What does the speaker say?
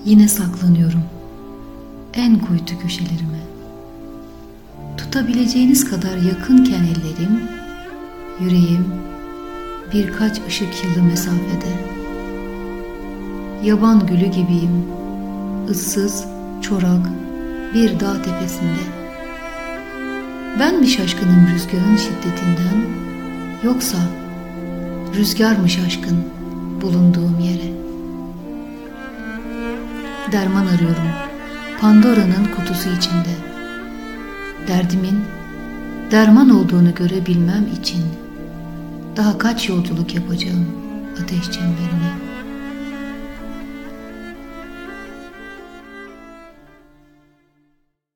Yine saklanıyorum en kuytu köşelerime. Tutabileceğiniz kadar yakınken ellerim, yüreğim birkaç ışık yılı mesafede. Yaban gülü gibiyim, ıssız, çorak bir dağ tepesinde. Ben mi şaşkınım rüzgarın şiddetinden, yoksa rüzgar mı şaşkın bulunduğum yere? Derman arıyorum Pandora'nın kutusu içinde. Derdimin derman olduğunu görebilmem için daha kaç yolculuk yapacağım ateş çemberine?